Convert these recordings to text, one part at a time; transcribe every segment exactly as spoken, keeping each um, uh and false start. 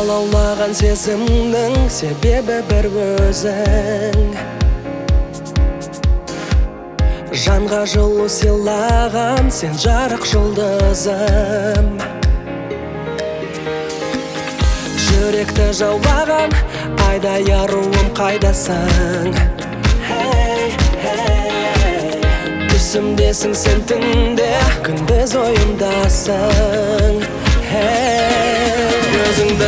алаулаған сезімнің себебі бір өзің. Жанға жылу сыйлаған сен жарық жұлдызым. Жүректі жаулаған айдай аруым қайдасың? Түсімдесің сен түнде, күндіз ойымдасың. Өзіңді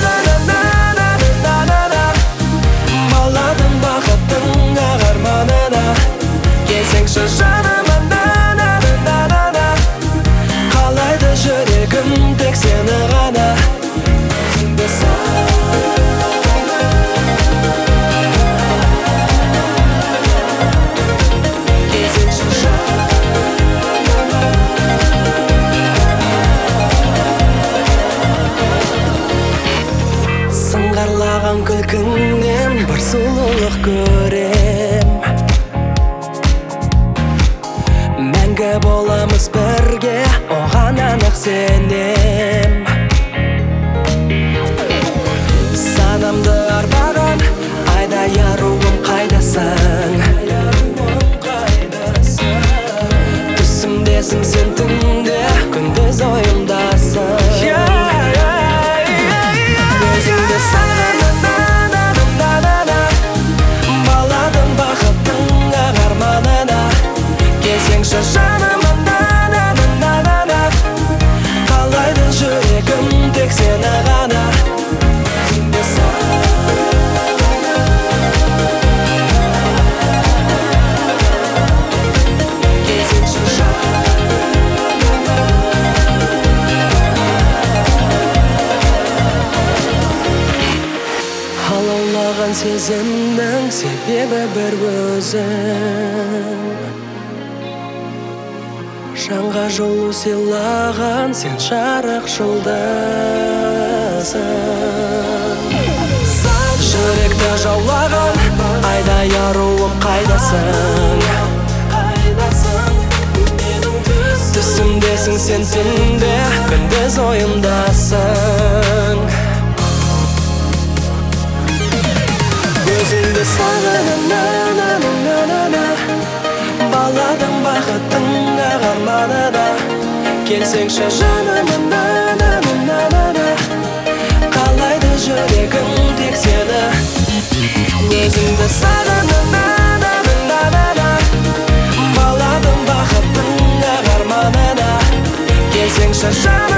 сағынып баладым бақыттың ағарманына. Келсеңші жаныма, қалайды жүрегім тек сені ғана. Өзіңді сыңғырлаған күлкіңнен бір сұлулық көрем. Мәңгі боламыз бірге, оған анық сенем. Санамды арбаған айдай аруым қайдасың? Түсімдесің сен түнде, күндіз ойымдасың. Өзіңді сағынып баладым бақыттың ағарманына. Келсеңші жаныма, қалайды жүрегім тек сені ғана. Алаулаған сезімнің себебі бір өзің. Жанға жылу сыйлаған сен жарық жұлдызым. Жүректі жаулаған айдай аруым қайдасың? Түсімдесің сен түнде, күндіз ойымдасың. Өзіңді сағынып баладым бақыттың ағарманына. Келсеңші жаныма, қалайды жүрегім тек сені. Өзіңді сағынып баладым бақыттың ағарманына. Келсеңші жаныма.